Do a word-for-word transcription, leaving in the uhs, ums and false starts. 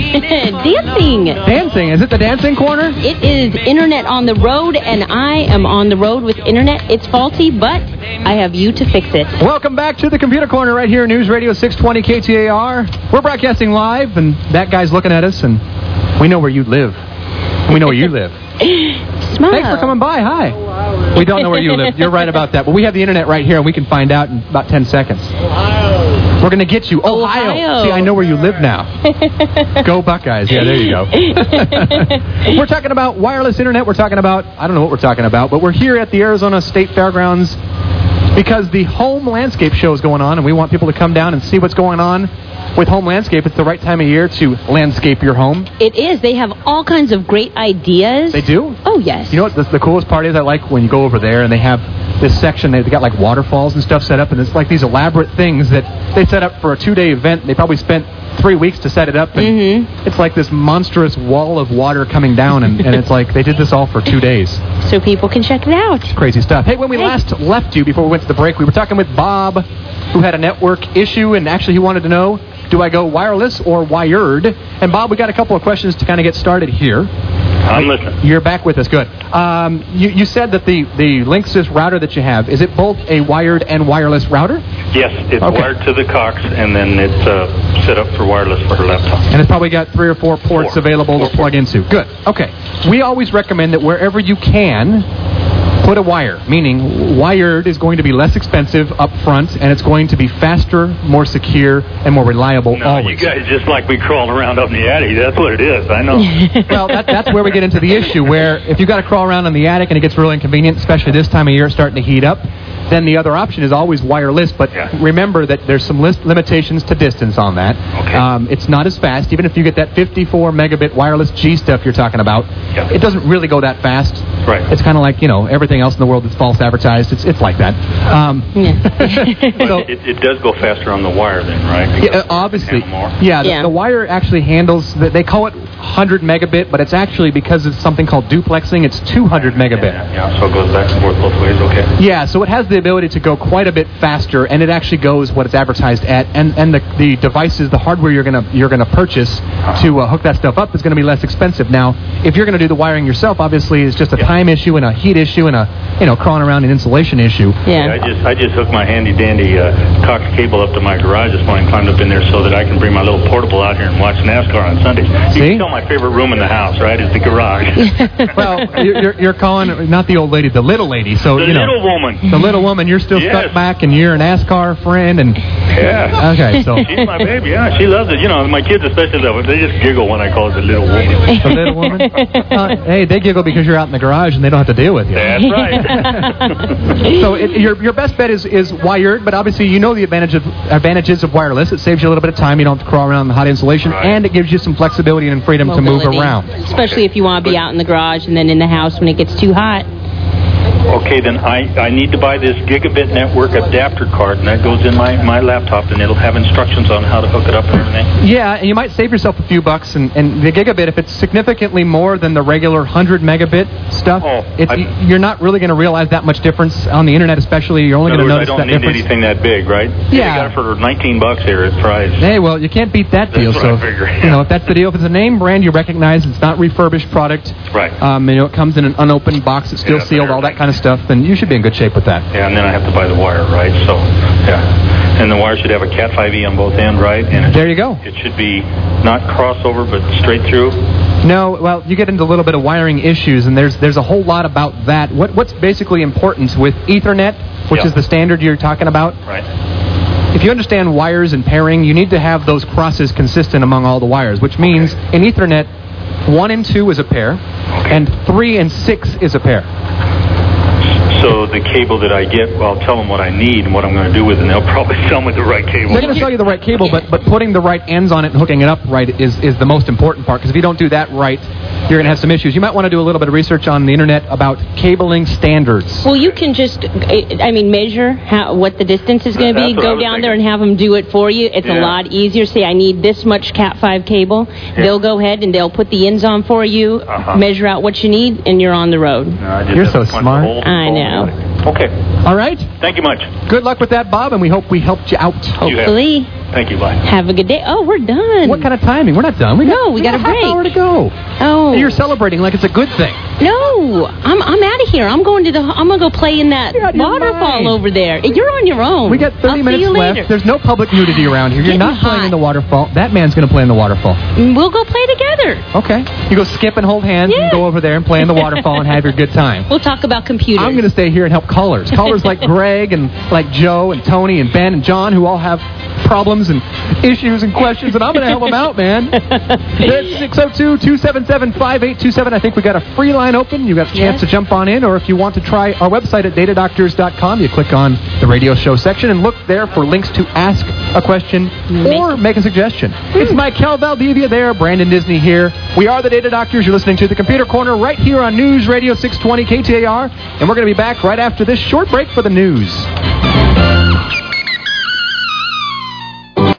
Dancing. Dancing. Is it the dancing corner? It is Internet on the road, and I am on the road with Internet. It's faulty, but I have you to fix it. Welcome back to the Computer Corner right here, News Radio six twenty K T A R. We're broadcasting live, and that guy's looking at us, and we know where you live. We know where you live. Smile. Thanks for coming by. Hi. We don't know where you live. You're right about that. But we have the Internet right here, and we can find out in about ten seconds. Ohio. We're going to get you. Ohio. Ohio. See, I know where you live now. Go Buckeyes. Yeah, there you go. We're talking about wireless Internet. We're talking about, I don't know what we're talking about, but we're here at the Arizona State Fairgrounds because the Home Landscape Show is going on, and we want people to come down and see what's going on with Home Landscape. It's the right time of year to landscape your home. It is. They have all kinds of great ideas. They do? Oh, yes. You know what the, the coolest part is? I like when you go over there and they have this section. They've got like waterfalls and stuff set up, and it's like these elaborate things that they set up for a two-day event. They probably spent three weeks to set it up, and mm-hmm. it's like this monstrous wall of water coming down, and, and it's like they did this all for two days. So people can check it out. It's crazy stuff. Hey, when we hey. last left you, before we went to the break, we were talking with Bob, who had a network issue, and actually he wanted to know, do I go wireless or wired? And Bob, we got a couple of questions to kind of get started here. I'm listening. You're back with us. Good. Um, you, you said that the, the Linksys router that you have, is it both a wired and wireless router? Yes, it's okay. wired to the Cox, and then it's uh, set up for wireless for her laptop. And it's probably got three or four ports four. available four to plug ports. into. Good. Okay. We always recommend that wherever you can, put a wire, meaning wired is going to be less expensive up front, and it's going to be faster, more secure, and more reliable no, always. You guys just like we crawling around up in the attic. That's what it is. I know. Well, that, that's where we get into the issue, where if you've got to crawl around in the attic and it gets really inconvenient, especially this time of year, it's starting to heat up, then the other option is always wireless, but yeah. remember that there's some list limitations to distance on that. Okay. Um, it's not as fast. Even if you get that fifty-four megabit wireless G stuff you're talking about, yeah. it doesn't really go that fast. Right. It's kind of like, you know, everything else in the world that's false advertised. It's it's like that. Um, yeah. so, it, it does go faster on the wire then, right? Yeah, obviously. Yeah, yeah, the, yeah. the wire actually handles, the, they call it one hundred megabit, but it's actually, because it's something called duplexing, it's two hundred megabit. Yeah, yeah, so it goes back and forth both ways, okay. Yeah, so it has the ability to go quite a bit faster, and it actually goes what it's advertised at, and, and the, the devices, the hardware you're gonna you're gonna purchase to uh, hook that stuff up is going to be less expensive. Now, if you're going to do the wiring yourself, obviously it's just a yeah. time issue and a heat issue and a, you know, crawling around an insulation issue. Yeah. yeah I just I just hooked my handy dandy uh, Cox cable up to my garage this morning, climbed up in there so that I can bring my little portable out here and watch NASCAR on Sundays. You See? can tell my favorite room in the house, right, is the garage. Well, you're, you're, you're calling not the old lady, the little lady. So the you know, little woman. The little woman. You're still yes. stuck back, and you're a NASCAR friend, and yeah. Okay, so she's my baby. Yeah, she loves it. You know, my kids especially love it. They just giggle when I call her the little woman. The little woman. Uh, hey, they giggle because you're out in the garage and they don't have to deal with you. That's right. So it, your your best bet is, is wired, but obviously you know the advantage of, advantages of wireless. It saves you a little bit of time. You don't have to crawl around in the hot insulation, Right. and it gives you some flexibility and freedom Mobility. to move around. Especially if you want to be out in the garage and then in the house when it gets too hot. Okay, then I, I need to buy this gigabit network adapter card, and that goes in my, my laptop, and it'll have instructions on how to hook it up and everything. Yeah, and you might save yourself a few bucks, and, and the gigabit, if it's significantly more than the regular one hundred megabit stuff, Oh, it's, I- you're not really going to realize that much difference on the internet, especially. You're only In going other to words, notice I don't that need difference. anything that big, right? Yeah. I got it for nineteen bucks here at Fry's. Hey, well, you can't beat that deal. That's so, what I figure, you know, if that's the deal, if it's a name brand you recognize, it's not refurbished product. Right. Um, you know, it comes in an unopened box, it's still Yeah, sealed, all that everything. kind of stuff. Then you should be in good shape with that. Yeah, and then I have to buy the wire, right? So, yeah. And the wire should have a Cat five E on both ends, right? And it There you go. It should be not crossover, but straight through. No, well, you get into a little bit of wiring issues, and there's there's a whole lot about that. What what's basically important with Ethernet, which Yeah. is the standard you're talking about? Right. If you understand wires and pairing, you need to have those crosses consistent among all the wires, which means Okay. in Ethernet, one and two is a pair, Okay. and three and six is a pair. So the cable that I get, well, I'll tell them what I need and what I'm going to do with it, and they'll probably sell me the right cable. They're going to sell you the right cable, but but putting the right ends on it and hooking it up right is, is the most important part, because if you don't do that right, you're going to have some issues. You might want to do a little bit of research on the internet about cabling standards. Well, you can just, I mean, measure how what the distance is going to be. That's what I Go was down thinking. there and have them do it for you. It's Yeah. a lot easier. Say, I need this much Cat five cable. They'll go ahead and they'll put the ends on for you, Uh-huh. measure out what you need, and you're on the road. No, I just You're have so to punch smart. the holes I and know. fold it. Okay. All right? Thank you much. Good luck with that, Bob, and we hope we helped you out. You have- Hopefully. Thank you. Bye. Have a good day. Oh, we're done. What kind of timing? We're not done. We got, No, we got a half break. hour to go. Oh. You're celebrating like it's a good thing. No, I'm I'm out of here. I'm going to the. I'm gonna go play in that You're out of your waterfall mind. over there. You're on your own. We got thirty I'll minutes see you left. later. There's no public nudity around here. You're Getting not playing hot. in the waterfall. That man's going to play in the waterfall. We'll go play together. Okay. You go skip and hold hands Yeah. and go over there and play in the waterfall and have your good time. We'll talk about computers. I'm going to stay here and help callers. Callers like Greg and like Joe and Tony and Ben and John who all have problems and issues and questions, and I'm going to help them out, man. It's six oh two, two seven seven, five eight two seven. I think we got a free line open. You got a chance Yes. to jump on in, or if you want to try our website at data doctors dot com, you click on the radio show section and look there for links to ask a question Make- or make a suggestion. It's Mike Cal Valdivia there, Brandon Disney here. We are the Data Doctors. You're listening to the Computer Corner right here on News Radio six twenty K T A R, and we're going to be back right after this short break for the news.